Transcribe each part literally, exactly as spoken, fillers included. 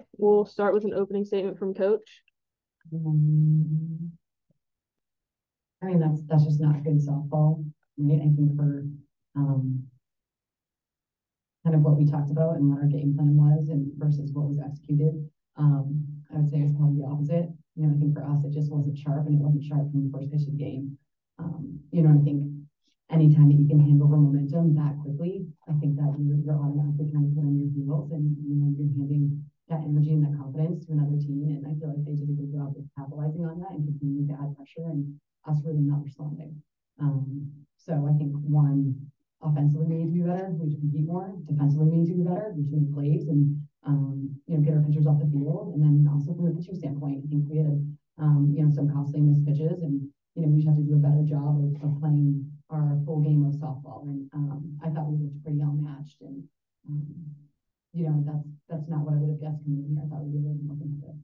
Okay, we'll start with an opening statement from Coach. Um, I mean, that's that's just not good softball, right? I think for um, kind of what we talked about and what our game plan was, and versus what was executed, um, I would say it's probably the opposite. You know, I think for us, it just wasn't sharp, and it wasn't sharp from the first pitch of the game. Um, you know, I think anytime that you can hand over momentum that quickly, I think that you're, you're automatically kind of put on your heels, and you know, you're handing that energy and that confidence to another team. And I feel like they did a good job of capitalizing on that and continuing to add pressure, and us really not responding. Um, so I think one, offensively we need to be better. We need to compete more. Defensively we need to be better. We need to make plays and um, you know, get our pitchers off the field. And then also from a pitching standpoint, I think we had um, you know, some costly missed pitches, and you know, we just have to do a better job of, of playing our full game of softball. And um, I thought we looked pretty outmatched, and um, you know, that's that's not what I would have guessed coming in here. I thought we'd be a little more competitive.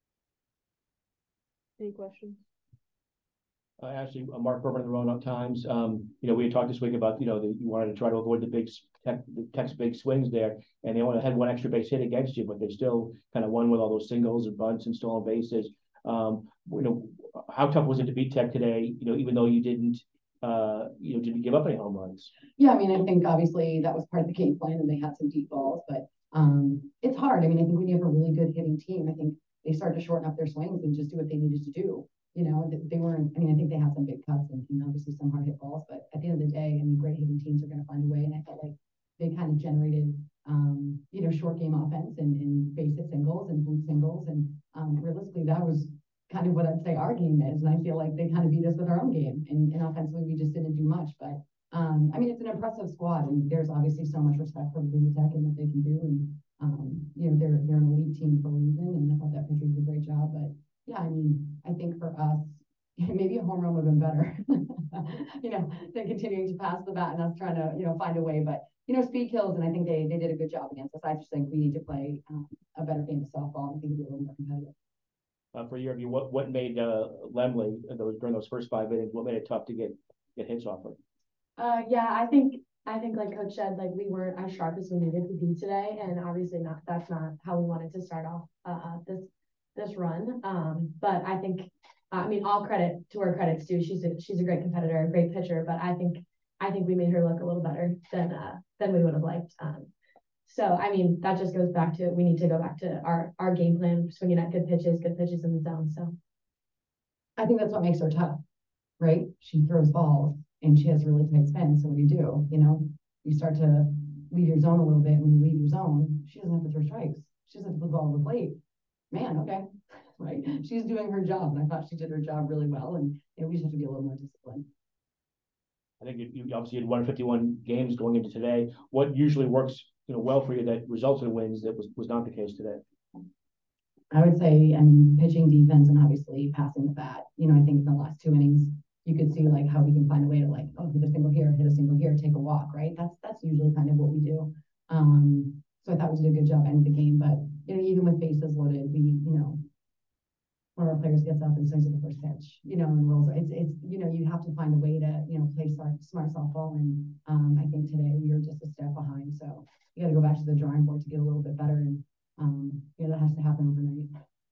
Any questions? Uh, actually, uh, Mark Berman of the Roanoke Times. Um, you know, we had talked this week about, you know, that you wanted to try to avoid the big tech, the Tech's big swings there, and they only had one extra base hit against you, but they still kind of won with all those singles and bunts and stolen bases. Um, you know, how tough was it to beat Tech today? You know, even though you didn't, uh, you know, didn't give up any home runs. Yeah, I mean, I think obviously that was part of the game plan, and they had some deep balls, but um, it's hard. I mean, I think when you have a really good hitting team, I think they started to shorten up their swings and just do what they needed to do. You know, they weren't, I mean, I think they had some big cuts and, and obviously some hard hit balls, but at the end of the day, I mean, great hitting teams are going to find a way. And I felt like they kind of generated, um, you know, short game offense and, and base hit singles and blue singles. And um, realistically, that was kind of what I'd say our game is. And I feel like they kind of beat us with our own game. And, and offensively, we just didn't do much. But um, I mean, it's an impressive squad, and there's obviously so much respect for Virginia Tech and what they can do. And, um, you know, they're, they're an elite team for a reason. And I thought that pitcher did a great job. But yeah, I mean, I think for us, maybe a home run would have been better, you know, than continuing to pass the bat and us trying to, you know, find a way. But, you know, speed kills, and I think they, they did a good job against us. I just think we need to play um, a better game of softball, and I think it'll be a little more competitive. Uh, for your view, what what made uh, Lemley those during those first five innings? What made it tough to get get hits off of? Uh, yeah, I think I think like Coach said, like we weren't as sharp as we needed to be today, and obviously not. That's not how we wanted to start off uh, this this run. Um, but I think, I mean, all credit to her credits too. She's a she's a great competitor, a great pitcher. But I think I think we made her look a little better than uh, than we would have liked. Um, so I mean, that just goes back to we need to go back to our our game plan, swinging at good pitches, good pitches in the zone. So I think that's what makes her tough, right? She throws balls and she has really tight spin. So what do you do? You know, you start to leave your zone a little bit. When you leave your zone, she doesn't have to throw strikes. She doesn't have to put the ball on the plate. Man, okay, right? She's doing her job, and I thought she did her job really well. And you know, we just have to be a little more disciplined. I think you, you obviously had one hundred fifty-one games going into today. What usually works, you know, well for you that results in wins that was was not the case today? I would say, I mean, pitching, defense, and obviously passing the bat. You know, I think in the last two innings, you could see like how we can find a way to like, oh, hit a single here, hit a single here, take a walk, right? That's that's usually kind of what we do. Um, so I thought we did a good job ending the game, but you know, even with bases loaded, we, you know, one of our players gets up and swings at the first pitch, you know, and rolls. It's it's you know, you have to find a way to, you know, play smart smart softball. And um, I think today we were just a step behind. So you got to go back to the drawing board to get a little bit better, and um, you know, that has to happen overnight.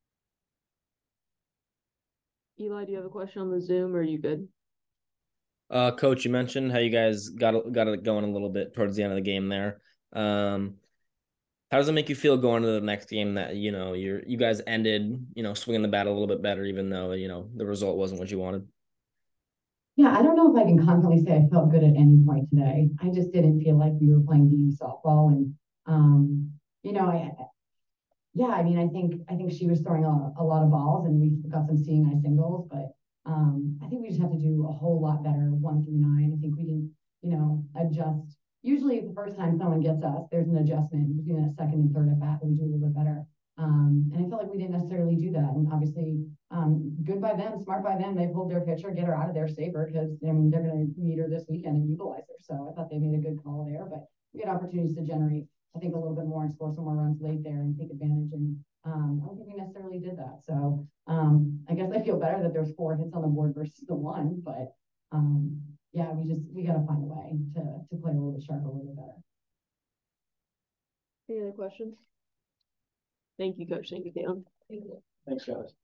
Eli, do you have a question on the Zoom, or are you good? Uh, Coach, you mentioned how you guys got got it going a little bit towards the end of the game there. Um, how does it make you feel going to the next game that, you know, you're you guys ended, you know, swinging the bat a little bit better, even though, you know, the result wasn't what you wanted? Yeah, I don't know if I can confidently say I felt good at any point today. I just didn't feel like we were playing D softball, and um, you know, I yeah, I mean, I think I think she was throwing a, a lot of balls, and we got some seeing eye singles, but um, I think we just have to do a whole lot better one through nine. I think we didn't, you know, adjust. Usually, the first time someone gets us, there's an adjustment between that second and third at bat that we do a little bit better. Um, and I feel like we didn't necessarily do that. And obviously, um, good by them, smart by them. They pulled their pitcher, get her out of there safer, because I mean they're going to need her this weekend and utilize her. So I thought they made a good call there. But we had opportunities to generate, I think, a little bit more and score some more runs late there and take advantage. And um, I don't think we necessarily did that. So um, I guess I feel better that there's four hits on the board versus the one. But um, yeah, we just we got to find a way to to play a little bit sharper, a little bit better. Any other questions? Thank you, Coach. Thank you, Caitlin. Thanks, guys.